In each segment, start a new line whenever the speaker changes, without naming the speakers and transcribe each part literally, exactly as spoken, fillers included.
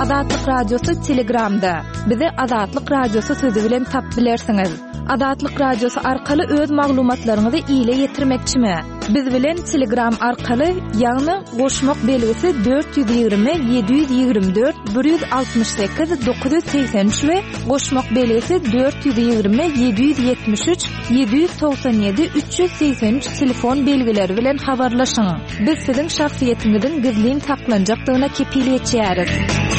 Azatlyk Radiosu Telegramda. Bizi Azatlyk Radiosu sözi bilen tap bilersiňiz. Azatlyk Radiosu arkaly öz maglumatlaryňyzy ýyla ýetirmekçimi? Biz bilen Telegram arkaly ýagny goşmak belgisi dört yüz ýygrimi yedi yüz ýygrimi dört bir yüz altymyş sekiz dokuz yüz seksen üç we goşmak belgisi dört yüz ýygrimi yedi yüz ýetmiş üç yedi yüz toksan ýedi üç yüz seksen üç telefon belgileri bilen habarlaşyň. Biz siziň şahsiýetiňizin gizlin saklanjakdygyna kepiliyet çäriz.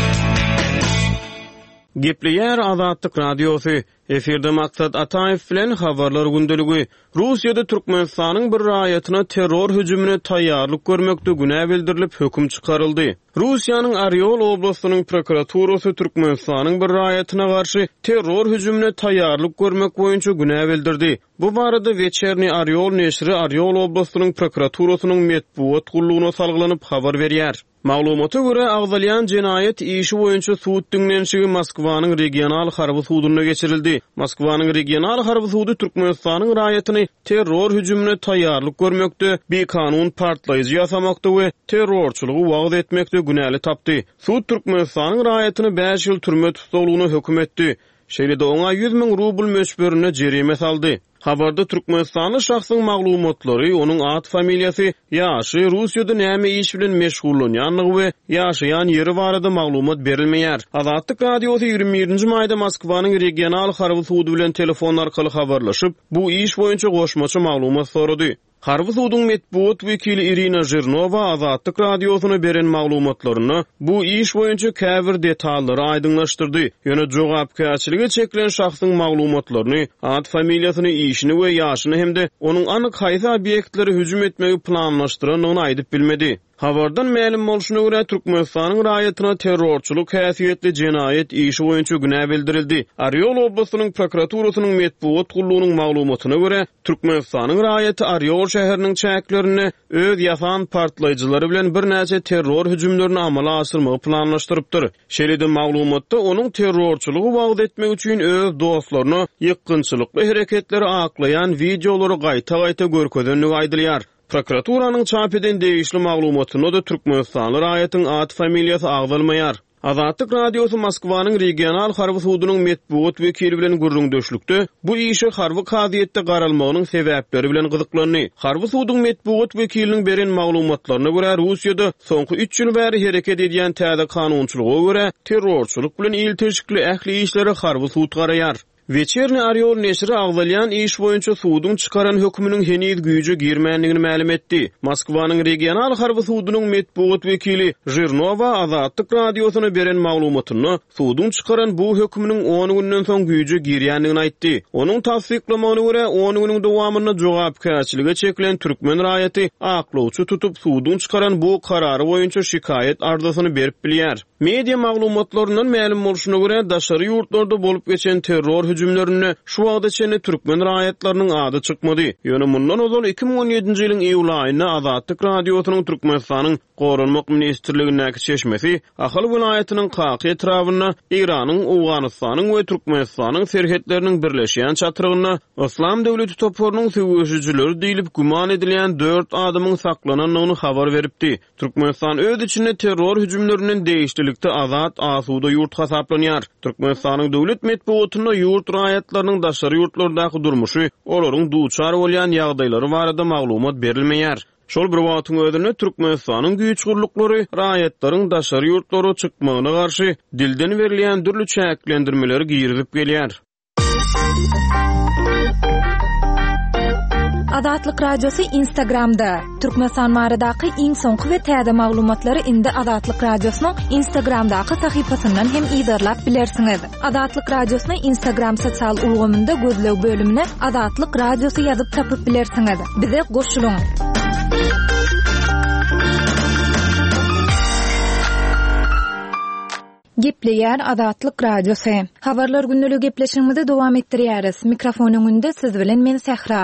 Gepleýär Azatlyk Radiosu. Eferde Maksat Ataev bilen habarlar gündeligi. Russiýada Türkmenistanyň bir raýatyna terror hüjümine taýýarlyk görmekde günä bildirilip höküm çykaryldy. Russiýanyň Oryol oblastynyň prokuraturasy Türkmenistanyň bir raýatyna garşy terror hüjümine taýýarlyk görmek boýunça günä bildirdi. Bu barada Вечерний Oryol neşri Oryol oblastynyň prokuraturasynyň medpuat gullugyna salgylanyp habar berýär. Maglumata görä agdalýan jinayet işi boýunça suud dinlenşigi Moskwanyň regional harby suduna geçirildi. Moskwanyň regional harby sudy Türkmenistanyň raýatyny terror hüjümine taýýarlyk görmekde, bir kanun partlaýjy ýasamakda we terrorçylygy wagt etmekde günäli tapdy. Suud Türkmenistanyň raýatyny beş ýyl türme tutulgyna höküm etdi. Şeýle-de oňa yüz miň rubl möçberine jerime saldy. Habarda Türkmenistanly şahsyň maglumatlary, onuň ad familiýasy, ýaşy, Russiýada näme iş bilen meşgullanýanlygy we ýaşaýan ýeri barada maglumat berilmeýär. Azatlyk Radiosu ýygrimi birinji maýda Moskwanyň regional harby sudy bilen telefon arkaly habarlaşyp, bu iş boýunça goşmaçy maglumat sorady. Harby sudyň medpuat wekili Irina Zhirnova Azatlyk Radiosuna beren maglumatlaryny bu iş boýunça käbir detallary aýdyňlaşdyrdy. Ýöne jogapkärçiligi çekilen şahsyň maglumatlaryny, ad familiýasyny, işini we ýaşyny hemde onuň anyk haýsy obýektleri hüjüm etmegi planlaşdyranyny aýdyp bilmedi. Habardan ma'lum bolşuna görä Türkmenistanyň raýatyna terrorçylyk häsiýetli jinayet işi boýunça günä bildirildi. Oryol oblastynyň prokuraturasynyň medpuat gullugynyň maglumatyna görä Türkmenistanyň raýaty Oryol şäheriniň çäklerini öz ýasan partlaýjylary bilen bir näçe terror hüjümlerini amala asyrmagy planlaşdyrypdyr. Şeýle-de maglumatda onuň terrorçylygy wagt etmek üçin öz dostlaryny ýykgynçylykly hereketleri aklayan videolary gaýta-gaýta görkezdenligi aýdylýar. Prokuraturaның çap eden degişli maglumatyna da Türkmenistanly raýatyň ad familiýasy agdalmaýar. Azatlyk Radiosu Moskwanyň regional harby sudynyň medpuat wekili bilen gürrüňdeşlikde bu işe harby kaziýetde garalmagynyň sebäpleri bilen gyzyklandy. Harby sudyň medpuat wekiliniň beren maglumatlaryna görä Russiýada soňky üç ýyl bäri hereket edýän täze kanunçylyga görä terrorçylyk bilen ilteşikli ähli işleri harby sud garaýar. Вечерний Oryol neşri agdalýan iş boýunça sudyň çykaran hökmüniň heniz güýje girmänligini ma'lum etdi. Moskwanyň regional harby sudynyň medpuat wekili Zhirnova Azatlyk Radiosuna beren maglumatyny sudyň çykaran bu hökmüniň on günden soň güýje girýänligini aýtdy. Onuň tasdiklamagyna görä on güniň dowamyna jogapkärçilige çekilen türkmen raýaty aklawçy tutup sudyň çykaran bu karary boýunça şikayet arzusyny berip bilýär. Media maglumatlarynyň ma'lum bolşuna görä daşary ýurtlarda bolup geçen terror hüjümlerini şu wagda çene türkmen raýatlarynyň ady çykmady. Ýöne mundan ozal iki miň on ýedinji ýylyň iýul aýynda Azatlyk Radiosynyň Türkmenistanyň Gorunmak ministrligindäki çeşmesi Ahal vilayatynyň Qaky etrawyna Iranyň, Awganystanyň we Türkmenistanyň serhetleriniň birleşýän çatyrygyna Islam döwleti toplarynyň söwüşçileri diýilip guman edilýän dört adamyň saklananyny habar beripdi. Türkmenistan öz içinde terror hüjümleriniň değişdilikde azat asuda ýurt hasaplanýar. Türkmenistanyň döwlet medpuatyna ýurt raýatlarynyň daşary ýurtlardaky durmuşy, olaryň duçar bolýan ýagdaýlary barada maglumat berilmeýär. Şol bir wagtyň özünde Türkmenistanyň güýç gurluklary raýatlaryň daşary ýurtlary çykmagyna garşy dilden berilýän dürli çäklendirmeleri giýirip gelýär.
Azatlyk Radiosu Instagramda. Türkmenistan baradaky iň soňky we täze maglumatlary indi Azatlyk Radiosynyň Instagramdaky sahypasyndan hem ýydarlap bilersiňiz. Azatlyk Radiosynyň Instagram sosial ulgamynda gözlew bölümine Azatlyk Radiosu ýazyp tapyp bilersiňiz. Bize goşulyň. Gepleýär Azatlyk Radiosu. Habarlar gündälik gepleşigimizi dowam etdirýäris. Mikrofonyň önünde siz bilen men Sehra.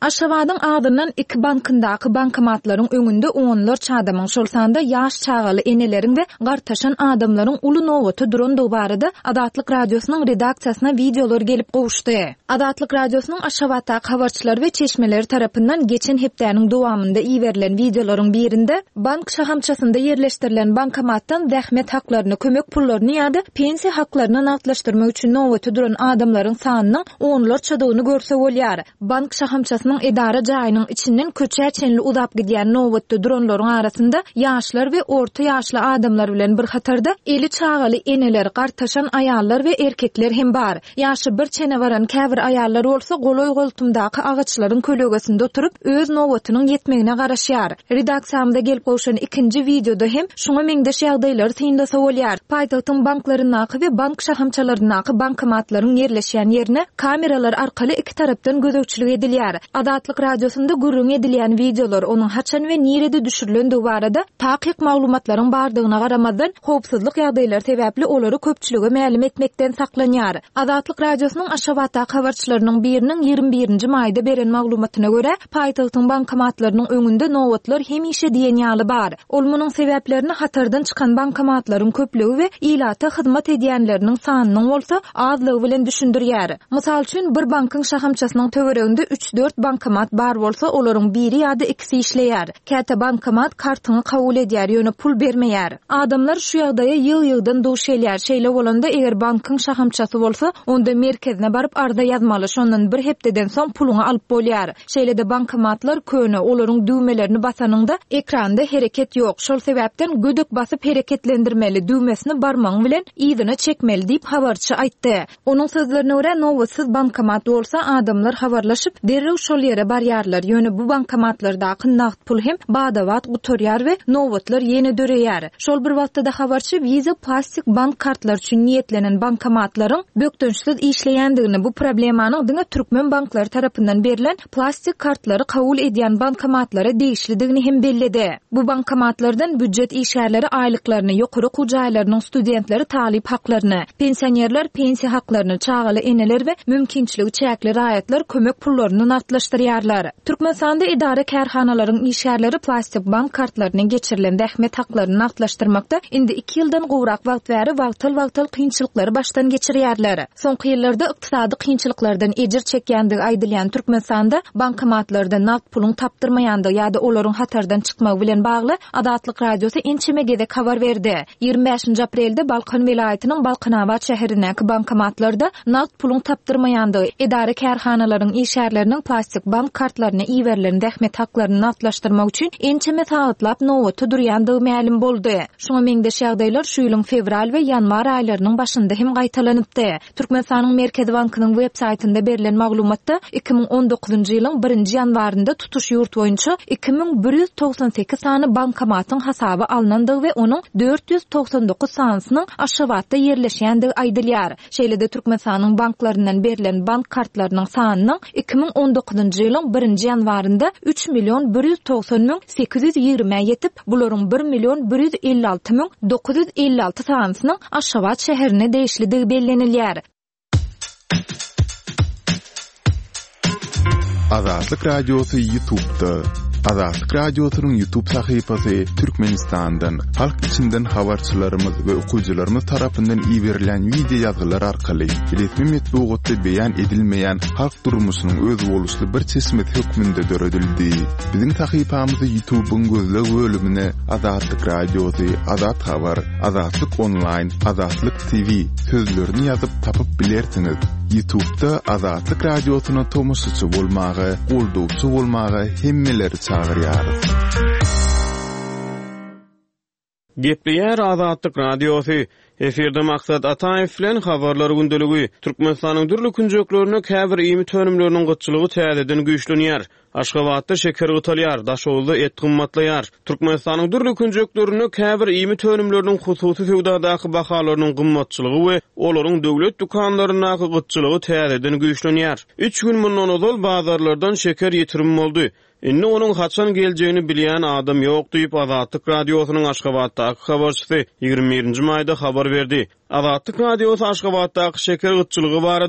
Aşgabatyň adından iki bankyndaky bankomatlaryň öňünde onlar çadamyň şolsanda ýaş çagaly eneleriň we gartaşan adamlaryň uly nowaty durandygy barada Adatlyk radiosynyň redaksiýasyna videolar gelip gowuşdy. Adatlyk radiosynyň Aşgabatda habarçylar we çeşmeleri tarapyndan geçen hepdäniň dowamynda iýerilen videolaryň birinde bank şahamçasynda ýerleşdirilen bankomatdan zähmet haklaryny, kömek pullaryny ýa-da pensiýa haklaryny nagtlaşdyrmak üçin nowaty duran adamlaryň sanynyň onlar çadygyny görse bolýar. Bank şahamçasynyň edara jaýynyň içinden köçäçenli uzap gidýän nowatda duranlaryň arasynda ýaşlar we orta ýaşly adamlar bilen bir hatarda eli çagaly eneler, gartaşan aýallar we erkekler hem bar. Ýaşy bir çene baran käbir aýallar bolsa goloy goltumdaky agaçlaryň kölegesinde oturup öz nowatynyň ýetmegine garaşýar. Redaksiýamda gelip gowşan ikinji videoda hem şuňa meňdeş ýagdaýlar syndasa bolýar. Paýtagtyň banklarynaky we bank şahamçalarynaky bankomatlaryň ýerleşýän ýerine kameralar arkaly iki tarapdan gözegçilik edilýär. Adatlyk radiosunda gurrun edilýän videolar onuň haçan we nirede düşürilendiği barada takyk maglumatlaryň bardygyna garamazdan howpsuzlyk ýagdaýlary sebäpli olary köpçülige mälim etmekden saklanýar. Adatlyk radiosynyň Aşgabatda habarçylarynyň biriniň ýygrimi birinji maýda beren maglumatyna görä, paýtagtyň bankomatlarynyň öňünde nowatlar hemişe diýen ýaly bar. Ol munyň sebäplerini hatardan çykan bankomatlaryň köplügi we ilata hyzmat edýänleriniň sanynyň bolsa azlygy bilen düşündirýär. Mysal üçin bir bankyň şahamçasynyň töwereginde üç dört bankomat bar bolsa olaryň biri ýa-da ikisi işleýär. Käte bankomat kartyny kabul edýär, ýöne pul bermeýär. Adamlar şu ýagdaýa ýyl-ýyldan duş elýär. Şeýle bolanda eger bankyň şahamçasy bolsa, onda merkezine barıp arda ýazmaly, şondan bir hepdeden soň puluny alyp bolýar. Şeýle de bankomatlar köne, olaryň düwmelerini basanynda ekranda hereket ýok. Şol sebäpden gödök basyp hereketlendirmeli, düwmesini barmaň bilen ýygyna çekmeli diýip habarçy aýtdy. Onuň sözlerine görä nowatsız bankomat bolsa adamlar habarlaşyp derrew şol ýere barýarlar. Ýöne bu bankomatlardaky nagt pul hem badawat gutorýar we nowatlar ýene döreýär. Şol bir wagtda habarçy Visa plastik bank kartlar üçin niýetlenen bankomatlaryň bökdönçsiz işleýändigini, bu problemanyň diňe türkmen banklary tarapyndan berilen plastik kartlary kabul edýän bankomatlara değişlidigini hem belledi. Bu bankomatlardan büdjet işgärleri aýlyklaryny, ýokary okuw jaýlarynyň studentleri talip haklaryny, pensionerler pensiýa haklaryny, çagaly eneler we mümkinçiligi çäkli raýatlar kömek pullaryny nagtlaşdyrýarlar. Türkmenistanda idara kärhanalaryň işgärleri plastik bank kartlaryny geçirilen zähmet haklaryny nagtlaşdyrmakda indi iki ýyldan gowrak wagt bäri wagtyl-wagtyl kynçylyklary başdan geçirýärler. Soňky ýyllarda ykdysady kynçylyklardan ejir çekýändigi aýdylýan Türkmenistanda bankomatlarda nagt puluň tapdyrmaýandygy ýa-da olaryň hatardan çykmagy bilen bagly Adatlyk radiosy ençeme gezek habar berdi. ýygrimi beşinji aprelde Balkan vilayatynyň Balkanabad şäherindäki bankomatlarda nagt puluň tapdyrmaýandygy, idara kärhanalaryň işgärleriniň plastik bank kartlaryna iýerilen zähmet haklaryny nagtlaşdyrmak üçin ençeme saýatlap nowaty durýandygy mälim boldy. Şoňa meňdeş ýagdaýlar şu ýylyň fevral we ýanwar aýlarynyň başynda hem gaýtalanypdy. Türkmenistanyň Merkez Bankynyň web saýtynda berilen maglumatda iki ming on dokuzunji ýylyň birinji ýanwarynda tutuş ýurt boýunça iki ming bir ýüz toksan sekiz sany bankomatyň hasaby alınandygy we onuň dört ýüz toksan dokuz sanynyň Aşgabatda ýerleşýändigi aýdylýar. Şeýle de Türkmenistanyň banklaryndan berilen bank kartlarynyň sanynyň iki ming on dokuzunji ýylyň birinji ýanwarynda üç million bir ýüz toksan ming sekiz ýüz ýygrimi ýetip, bularyň bir million bir ýüz elli alty ming dokuz ýüz elli alty sanynyň Aşgabat şäherine değişlidigi bellenilýär.
Adatlyk radiosy YouTube'da. Adatlyk radiosynyň YouTube sahypasy Türkmenistandan, halk içinden habarçylarymyz we okuwçylarymyz tarapyndan iýerilen video ýazgylar arkaly resmi metbuatda beýan edilmeýän halk durmuşynyň öz boluşly bir çeşmet hökmünde döredildi. Biziň sahypamyzy YouTube'un gözleg bölümine Adatlyk radiosy, Adat habar, Adatlyk online, Adatlyk T V sözlerini ýazyp tapyp bilersiňiz. YouTube'da Adatlyk radiosyna tomoşçy bolmagy, goldowçy bolmagy hemmeleri çağırýarys.
Gepleýär Adatlyk radiosy. Eferde maksat Ataýew bilen habarlar gündeligi. Türkmenistanyň dürli künjeklerini käbir ýymy tönümleriniň gutçylygy täzeden güýçlenýär. Aşgabatda şeker gytalýar, daşowda et gymmatlaýar. Türkmenistanyň dürli künjeklerini käbir ýymy tönümleriniň hususy sowdadaky bahalarynyň gymmatçylygy we olaryň döwlet dukanlarynaky gutçylygy täzeden güýçlenýär. üç gün mundan ozal bazarlardan şeker ýetirim boldy. Inni onuň haçan geljegini bilýän adam ýok diýip Adatlyk radiosynyň Aşgabatdaky habarçysy ýygrimi birinji maýda habar berdi. Adatlyk radiosu Aşgabatdaky şeker gytçylygy barada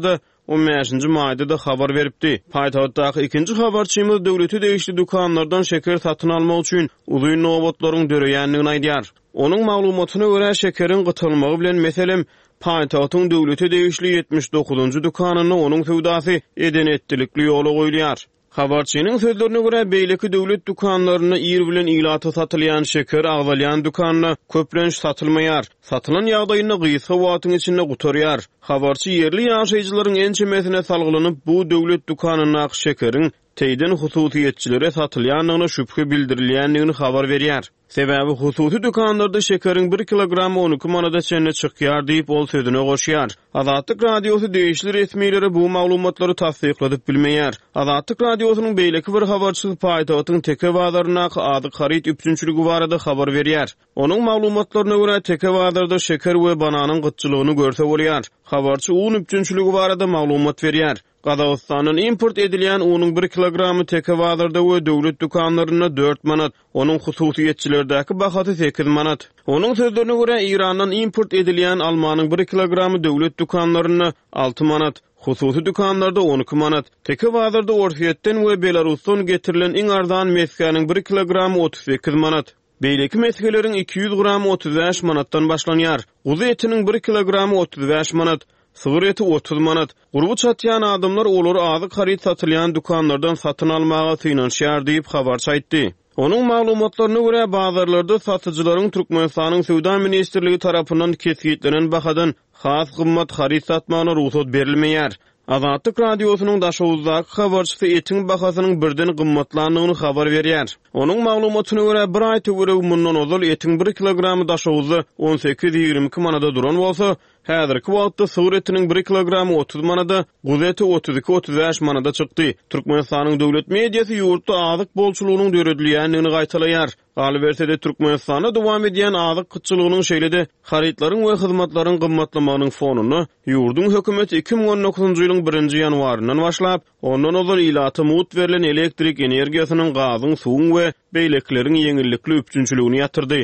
on beşinji maýda da habar beripdi. Paýtagtdaky ikinji habarçymyz döwleti degişli dukanlardan şeker satyn almak üçin uzuň nowbatlaryň döreýändigini aýdýar. Onun maglumatyna görä şekerin gytylmagy bilen meselem paýtagtyň döwleti degişli yetmiş dokuzunju dukanyny onuň söwdasy eden etdilikli ýola goýulýar. Habarçynyň sözlerine görä beýleki döwlet dukanlaryna ýer bilen ilaty satylýan şeker agzalýan dukanyna köplenç satylmaýar. Satylan ýagdaýyny gysga wagtyň içinde gutarýar. Habarçy ýerli ýaşaýjylaryň ençemesine salgylanyp bu döwlet dukanyna şekeriň teýden hususiýetçilere satylýanlygyna şüphe bildirilýändigini habar berýär. Sebäbi hususy dukanlarda şekeriň bir kilogram on iki manada çenne çykýar diýip ol sözüne goşýar. Azatlyk radiosy degişli resmiýleri bu maglumatlary tasdikledik bilmeýär. Azatlyk radiosynyň beýleki bir habarçysy paýtagtyň teke bazaryna ady harit üçünçüligi barada habar berýär. Onuň maglumatlaryna görä teke bazarda şeker we bananyň gytçylygyny görse bolýar. Habarçy un üçünçüligi barada maglumat berýär. Qazaqstanyň import edilýän unyň bir kilogramy teke bazarda we döwlet dukanlaryna dört manat, onuň hususiýetçilerdäki bahasy sekiz manat. Onuň sözlerine görä Irandan import edilýän almanyň bir kilogramy döwlet dukanlaryna altı manat, hususy dukanlarda on iki manat. Teke bazarda Orfiýetden we Belarusdan getirilen iň arzan meskanyň bir kilogramy otuz sekiz manat. Beýleki meskeleriň iki yüz gramy otuz beş manatdan başlanýar. Guzy etiniň bir kilogramy otuz beş manat. Sığır eti otuz manat. Gurbu çatýan adamlar olary azyk harit satylýan dukanlardan satyn almaga synanşýar diýip habarçy aýtdy. Onuň maglumatlaryna görä bazarlarda satyjylaryň Türkmenistanyň Söwda ministrligi tarapyndan kesgitlenen bahadan has gymmat harit satmagyna ruhsat berilmeýär. Azatlyk radiosynyň daşawuzdaky habarçysy etiň bahasynyň birden gymmatlandygyny habar berýär. Onuň maglumatyna görä bir aý töwereg mundan ozal etiň bir kilogramy daşawuzy on sekiz ýigirme iki manada duran bolsa, häzirki wagtda sığır etiniň bir kilogramy otuz manada, guzy eti otuz iki otuz beş manada çykdy. Türkmenistanyň döwlet mediýasy ýurtda azyk bolçulugynyň döredilýändigini gaýtalaýar. Galbersede Türkmenistana dowam edýän azyk gytçylygynyň şeýlede haritlaryň we hyzmatlaryň gymmatlamagynyň fonuny ýurdun hökümeti iki ming on dokuzunju ýylyň birinji ýanwaryndan başlap, ondan ozal ilaty mut berilen elektrik energiýasynyň gazyň, suwuň we beýlekleriň ýeňillikli üçünçüligini ýatyrdy.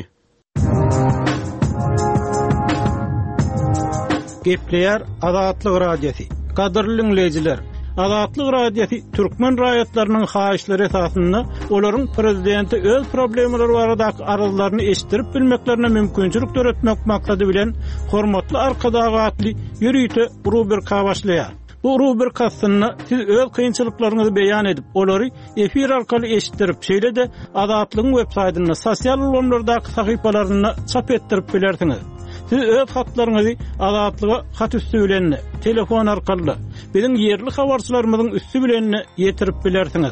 Gepleýär Azatlyk radiosi. Kadrly dinleýijiler, Azatlyk radiosi türkmen raýatlarynyň haýyşlary esasynda olaryň prezidenti öz problemleri baradaky arzularyny eşdirip bilmeklerine mümkinçilik töretmek maksady bilen hormatly arkadagatly ýürüýte rubrika başlaýar. Bu rubrikasyny siz öz kynçylyklaryňyzy beýan edip, olary efir arkaly eşdirip, şeýle-de Azatlygyň web saýtyna, sosial ulanlardaky sahypalaryna çap etdirip bilersiňiz. Siz öz hatlaryňyzy Azatlyga hat üstü bilen, telefon arkaly, biziň ýerli habarçylarymyzyň üstü bilen ýetirip bilersiňiz.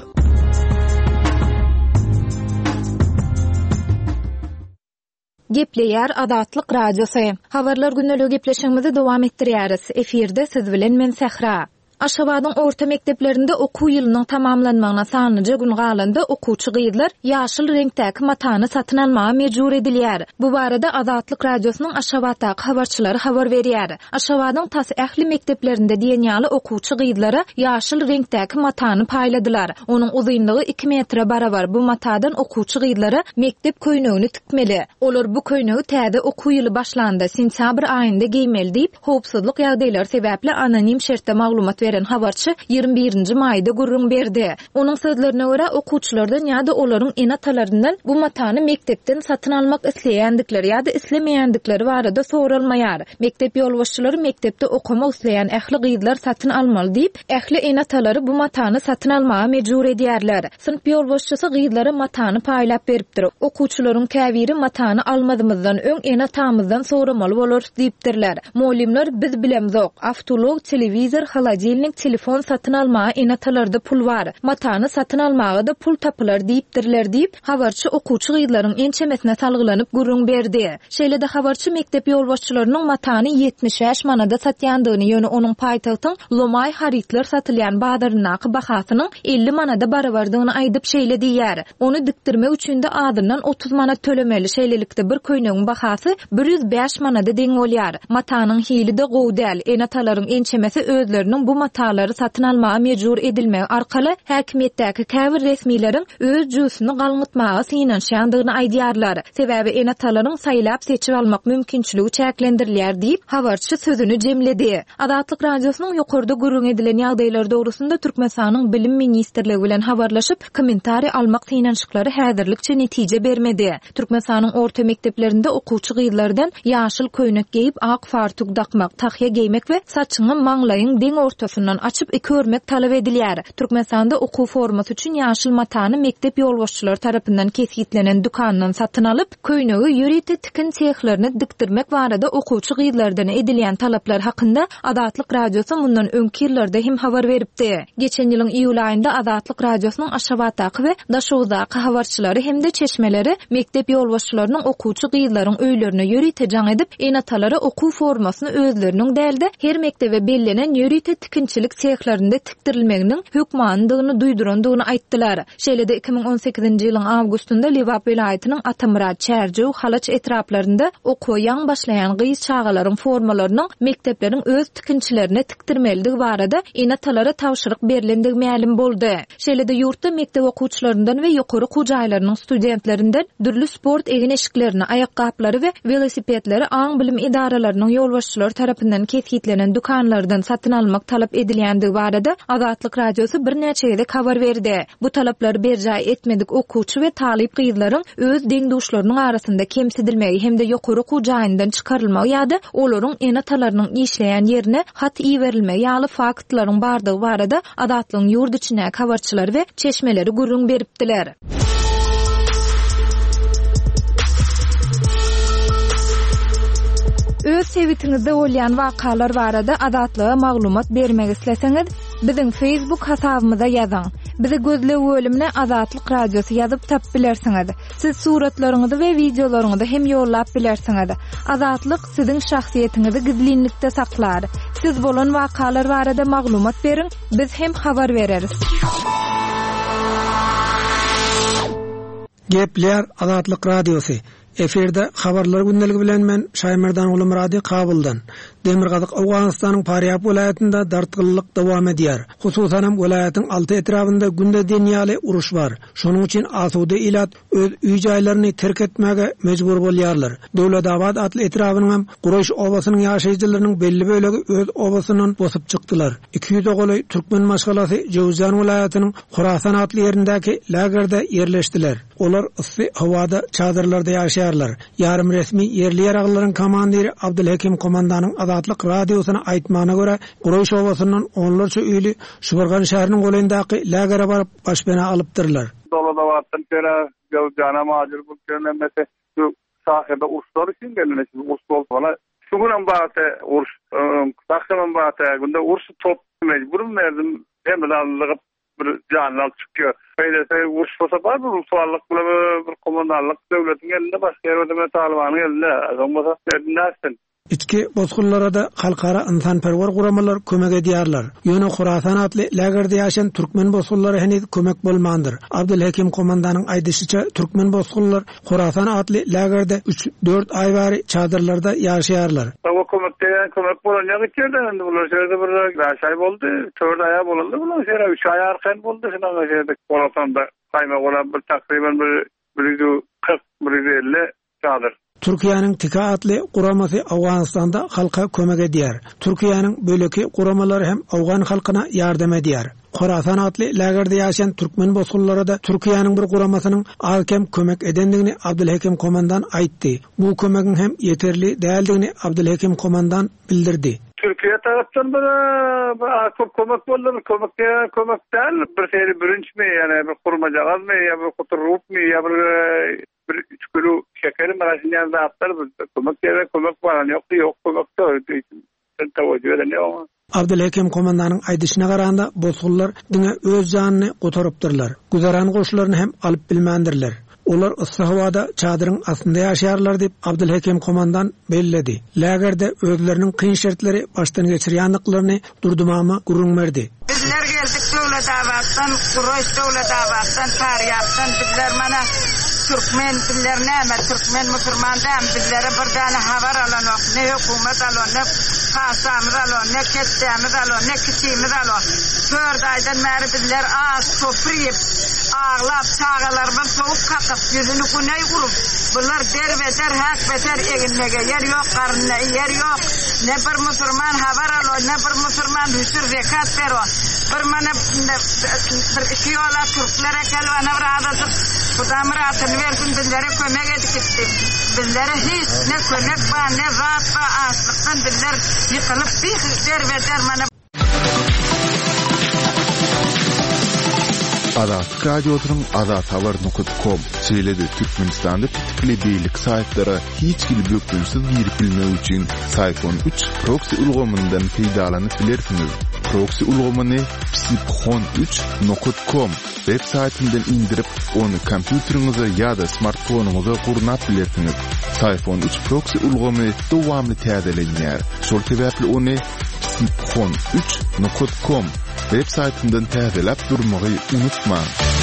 Gepleýär Azatlyk radiosy. Habarlar gündelik gepleşigimizi dowam etdirýäris. Efirde siz bilen men Sehra. Aşgabatyň orta mekdeplerinde okuw ýylynyň tamamlanmagyna sanlyca gün galanda okuwçy gyzlar ýaşyl reňktäki matany satyn almaga mejbur edilýär. Bu barada Azatlyk radiosynyň Aşgabatdaky habarçylary habar berýär. Aşgabatyň tas ähli mekdeplerinde diýenýäli okuwçy gyzlara ýaşyl reňktäki matany paýladylar. Onuň uzunlygy iki metre barabar. Bu matadan okuwçy gyzlara mektep köýnegini tikmeli. Olar bu köýnegi täze okuw ýyly başlandy, sentyabr aýynda giýmeli diýip, howpsuzlyk ýagdaýlary sebäpli anonim şertde maglumat veren habarçy ýygrimi birinji maýda gurrun berdi. Onuň sözlerine görä okuwçylardan ýa-da olaryň enatalaryndan bu matany mektepden satyn almak isleýändikleri ýa-da islemeýändikleri barada soralmaýar. Mektep ýolbaşçylary mektepde okumak isleýän ähli gyzlar satyn almaly diýip, ähli enatalary bu matany satyn almaga mejbur edýärler. Sınıf ýolbaşçysy gyzlara matany paýlap beripdir. Okuwçylaryň käbiri matany almadymyzdan öň enatamyzdan soramaly bolar diýipdirler. Molimler biz bilemzok, avtolog, telewizor, halajilnik, telefon satyn almaga enatalarda pul bar. Matany satyn almaga da pul tapylar diýipdirler diýip, habarçy okuwçy gyzlaryň ençemesine salgylanyp gurrun berdi. Şeýle-de habarçy mektep ýolbaşçylarynyň matany yetmiş beş manada satýandygyny, ýöne onuň paýtagtyň Lomay haritler satylýan bazarynaky bahasynyň elli manada barabardygyny aýdyp şeýle diýär. Onu dikdirmek üçin de adyndan otuz manat tölemeli. Şeýlelikde bir köýnegiň bahasy bir yüz beş manada deň bolýar. Matanyň hili de gowy däl. Enatalaryň ençemesi özleriniň bu matalary satyn almaga mejbur edilmegi arkaly häkimetdäki käbir resmiýlerin öz jüsüni galňytmagy synanşandygyny aýdýarlar. Sebäbi enatalaryň saýlap seçip almak mümkinçiligi çäklendirilýär diýip habarçy sözüni jemledi. Adatlyk radiosynyň ýokarda gurrun edilen ýagdaýlar dogrusunda Türkmenistanyň bilim ministrligi bilen habarlaşyp kommentari almak synanşyklary häzirlikçe netije bermedi. Türkmenistanyň orta mekdeplerinde okuwçy gyýlardan ýaşyl köýnek giyip ak fartuk dakmak, tahya giymek ve saçını manglayın deň ortasından açıp körmek talep edilýär. Türkmenistanda okuw formasy üçin ýaşyl matany mektep ýolbaşçylary tarapyndan kesgitlenen dukandan satyn alyp, köýnegi ýüriti tikin çeýhlerini dikdirmek barada okuwçy gyýlardan edilýän talaplar hakynda Adatlyk radiosu mundan öňki ýyllarda hem habar beripdi. Geçen ýylyň iýul aýynda Adatlyk radiosynyň Aşgabatdaky we Daşowdaky habarçylary hemde çeşmeleri mektep ýolbaşçylarynyň okuwçy gyýlaryň öýlerine ýüriti jaň edip, enatalary okuw formasyny özleriniň dälde her mektebe bellenen ýüriti tikinçilik çeýhlerinde tikdirilmeginiň hökmandygyny duýdurandygyny aýtdylar. Şeýle-de iki bin on sekizinji ýylyň awgustunda Liwap vilayatynyň Atamrat, Çärjüw, Halaç etraplarynda okuw ýaň başlaýan gyýyş çağalaryň formalarynyň mektepleriň öz tikinçilerine tikdirmeligi barada enatalara tawşyryk berilendigi ma'lum boldy. Şeýle-de ýurtda mektep okuwçylaryndan we ýokary kujaýlarynyň studentlerinden dürli sport egin eşiklerini, ayakkabylary we velosipedleri aň bilim idaralarynyň ýolbaşçylary tarapyndan kesgitlenen dukanlardan satyn almak talap edilýändigi barada Adatlyk radiosu bir näçe ýerde habar berdi. Bu talaplary berjäy etmedik okuwçy we talip gyýlaryň öz deňdoşlarynyň arasynda kemsidilmegi hemde ýokary kujaýyndan çykarylmagy ýa-da olaryň enatalarynyň işleýän ýerine hat iýerilmegi ýaly faktlaryň bardygy barada Adatlyň ýurt içine habarçylary we çeşmeleri gurrun beripdiler. Öz sewitinizde bolýan wakalar barada adatlyga maglumat bermek isleseňiz, biziň Facebook hasabymyza ýazyň. Bizi gözlep bölümine Adatlyk radiosu ýazyp tap bilersiňiz. Siz suratlaryňyzy we videolaryňyzy hem ýollap bilersiňiz. Adatlyk siziň şahsiýetiniňizi gizlinlikde saklar. Siz bolan wakalar barada maglumat beriň, biz hem habar bereriz.
Gepler Adatlyk radiosu. Eferde habarlar gündəligi bilen men Şaýmerdan uly Murady Kabuldan. Demirgazyk Awganystanyň Paryap welaýatynda dartgyllyk dowam edýär. Hususan hem welaýatyň alty etrafynda günde denýaly uruş bar. Şonuň üçin asuda ilat öz üýjaýlaryny terk etmäge mejbur bolýarlar. Döwledabad atly etrafynyň hem Guraş obasynyň ýaşaýjylarynyň belli bölegi öz obasynyň bosup çykdylar. iki yüz ogoly türkmen maşgalasy Jowzan welaýatynyň Horasan atly ýerindäki lagerde ýerleşdiler. Olar ıssy hawada çadırlarda ýaşaýarlar. Yarım resmi yerli ýaraglaryň komandiri Abdulhakim komandanyň Adatlyk radiosyna aýtmagyna görä, Guraş obasynyň onlarça üýli Şubargan şäheriniň golendaky lagere baryp başpena alypdyrlar.
Doladawatdan kere Jowzana majur bu kenemesi şu sahyda urslar üçin gelenesi urslar bana şuňdan bahse urs taxtaman bahse günde urs top mejburum merdim hem alyp bir janal çykýar. Beýlese uruş bolsa bar bu suallyk bilen bir komandanlyk döwletiň elinde başga ýerde Talibanyň elinde. Agamba näsin?
İçki bozgullara da halkara insanperwer guramalar kömek edýärler. Ýöne Horasan atly lagerde ýaşan türkmen bozgullary henüz kömek bolmandyr. Abdulhakim komandanyň aýdysyça türkmen bozgullar Horasan atly lagerde üç dört ay bary çadırlarda ýaşaýarlar.
O kömekde kömek bolan ýerde endi bular şerde bir ýaşaý boldy. dört aya bolandy. Bular şerde üç ay arkan boldy. Şonda şerde Horasanda gaýma bolan bir takriben bir bir kırk bir elli çadır.
Türkiýanyň Tika atly guramasy Awganystanda halka kömek edýär. Türkiýanyň böleki guramalary hem Awgan halkyna ýardam edýär. Horasan atly lagerde ýaşaýan türkmen bozgullary da Türkiýanyň bir guramasynyň alkem kömek edendigini Abdulhakim komandan aýtdy. Bu kömegiň hem ýeterli däldigini Abdulhakim komandan bildirdi.
Türkiye taraftan bir çok kömek boldy, kömekde kömek däl, bir seri birinçmi, ýani bir kurmaja gazmy, ýa bir kuturupmy, ýa bir bir üç kilo şeker maraşyndan da atlar, kömekde kömek baran ýok, ýok kömekde öýtüýsin. Sen tawajjuh eden ýok.
Abdulhakim komandanyň aýdyşyna garanda bozgullar diňe öz janyny gotarypdyrlar. Güzaran goşlaryny hem alyp bilmändirler. Olar ıssy hawada çadyryň astynda ýaşaýarlar diýip Abdulhakim komandan belledi. Lagerde özleriniň kyn şertleri baştan geçirýänliklaryny durdumamy gurrun berdi.
Bizler geldik Döwletabaddan, Guraş Döwletabaddan, Paryapdan bizler mana Türkmen dillerine ama Türkmen Müslümandan bizlere bir tane haber alan yok. Ne hükümet alon, ne kasamız alon, ne kestemiz alon, ne kişimiz alon. Dört aydan beri bizler ağız sofrayıp, ağlap, çağalarımın soğuk kakıp, yüzünü güney kurup, bunlar der ve der, hak beter eginlege yer yok, karnına yer yok. Ne bir Müslüman haber alon, ne bir Müslüman hüsür zekat vero. Bir mana bir iki yola Türklere kelvana bıradık. Kudam rahatını versin, bizlere kömek edip bizlere hiç ne kömek var, ne rahat var, aslıktan bizler yıkılıp bir der ve der mana.
Azat radyosunun azat haber nokta com söyledi Türkmenistan'da titikli beylik saytlara hiç gibi bökülsüz girip bilmek için Sayfon üç proxy uygulamasından faydalanıp bilirsiniz. Proxy uygulamasını psiphon üç nokta com web saytından indirip onu kompüterinize ya da smartphonunuza kurnatabilirsiniz. Sayfon üç proxy uygulamasını devamlı tazeleyin. Şol sebeple onu psiphon üç nokta com web saytından tazelep durmayı unutma.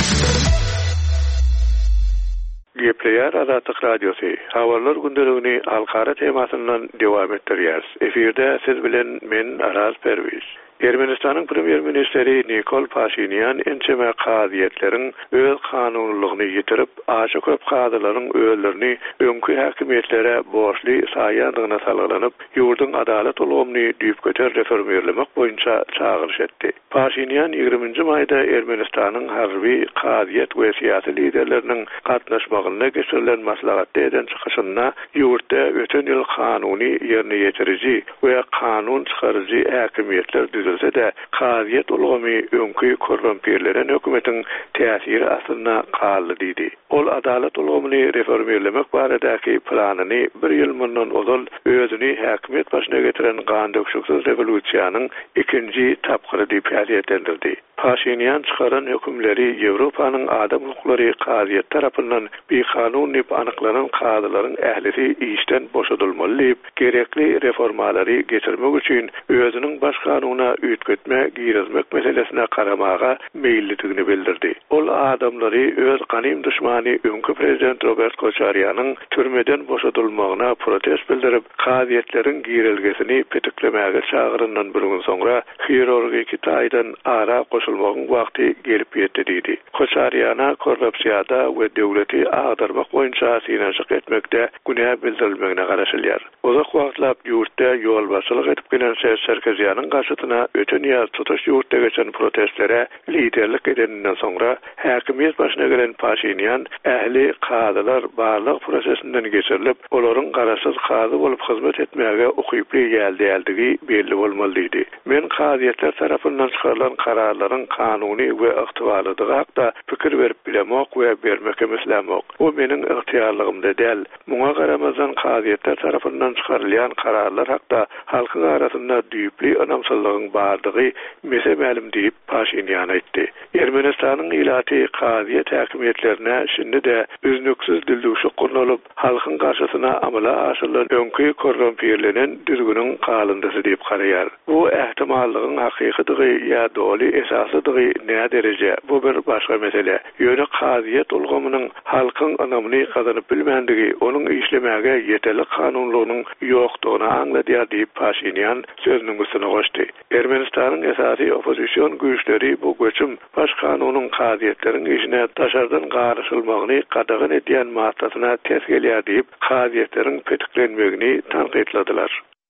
Gepleyer Azatlık Radyosu. Havarlar gündeliğini halkara temasından devam ettiriyaz. Efirde siz bilen men Araz Perviz. Ermenistan'ın Premier Ministeri Nikol Pashinyan ençeme qadiyetlerin öz kanunluğunu yitirip, aşı köp qadıların öğlerini önkü hakimiyetlere borçlu sayandığına salgılanıp, yurdun adalet olumunu düyüp göter reformerlemek boyunca çağırış etti. Pashinyan yirminci mayda Ermenistan'ın harbi, qadiyet ve siyasi liderlerinin katnaşmağına geçirilen maslahatda eden çıkışına yurtta öten yıl kanuni yerine yetirici ve kanun çıkarıcı hakimiyetler düzülse de qadiyet ulgamy önkü korrumpirleren hökümetin täsiri aslında qaldy dedi. Ol adalet ulgamyny reformerlemek baradaki planını bir yıl mundan ozal özüni hakimiyet başına getiren gandökşüksiz revolüsiýanyň ikinci tapqyry diýip häsiýetlendirdi. Pashinyan çıkaran hükümleri Avrupa'nın adam hukukları qadiyet tarafından bir kanun dip anyklanan qadylaryň ählisi işten boşadylmaly diýip gerekli reformaları geçirmek üçin özüniň baş kanuna ütgütme, girizmek meselesine karamağa meyillitigini bildirdi. Ol adamları öz qanym düşmany önkü prezident Robert Koçaryan'ın türmeden boşadylmagyna protest bildirip, qadiyetleriň girilgesini petiklemäge çağıryndan bir gün soňra xirurgiki taýdan ara koşulmagyň wagty gelip ýetdi diýdi. Koçaryana korrupsiýada we döwleti agdarmak boýunça synaşyk etmekde günä bildirilmegine garaşylýar. Uzak wagtlap ýurtda ýol başçylyk edip gelen Serkezýanyň garşysyna öten ýaz tutuş ýurtda geçen protestlere liderlik edeninden soňra hakimiyet başına gelen Pashinyan ähli qadylar barlyk prosesinden geçirilip, olaryň garaşsyz qady bolup hyzmat etmäge ukyply ýelde-ýeldigi belli bolmaly diýdi. Men qadiyetler tarapyndan çykarylan kararlaryň kanuni we yktybarlygy hakda pikir berip bilemek we bermekle meslemek. O meniň yktyýarlygymda däl. Muňa garamazdan qadiyetler tarapyndan çykarylýan kararlar hakda halkyň arasynda düýpli anamsızlygyň bardygy mese ma'lum diýip Pashinyan aýtdy. Ermenistanyň ilaty qadiyet hakimiýetlerine şimdi de üznüksiz dilduşy gurnulyp, halkyň garşysyna amala aşyrylan önkü korrumpirlenen düzgünüň qalındysy diýip garaýar. Bu ähtimallygyň hakykydygy ýa doly esasydygy näme derece? Bu bir başga mesele. Ýöne qadiyet ulgamynyň halkyň anamyny gazanyp bilmendigi, onuň işlemäge ýeterli kanunlugynyň ýokdugyny aňladýar diýip Pashinyan sözüniň üstüne goşdy. Ermenistanyň esasy opozisiýon güýçleri bu göçüm baş kanunyň qadiyetleriň işine taşardan garaşylmagyny qadagyn edýän maslahatyna täs gelýär diýip qadiyetleriň petiklenmegini tanqidladylar.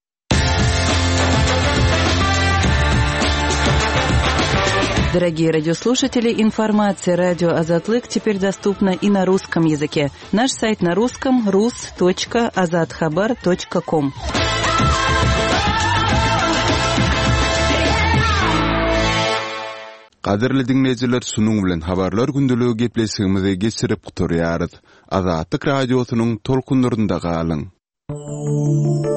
Дорогие радиослушатели, информация радио «Азатлык» теперь доступна и на русском языке. Наш сайт на русском — рус точка азатхабар точка ком.
Qadirli dinleyijiler, şunuň bilen habarlar gündüligi gepleşigimizi geçirip guturýarys. Azatlyk radiosynyň tolkunlarynda galyň.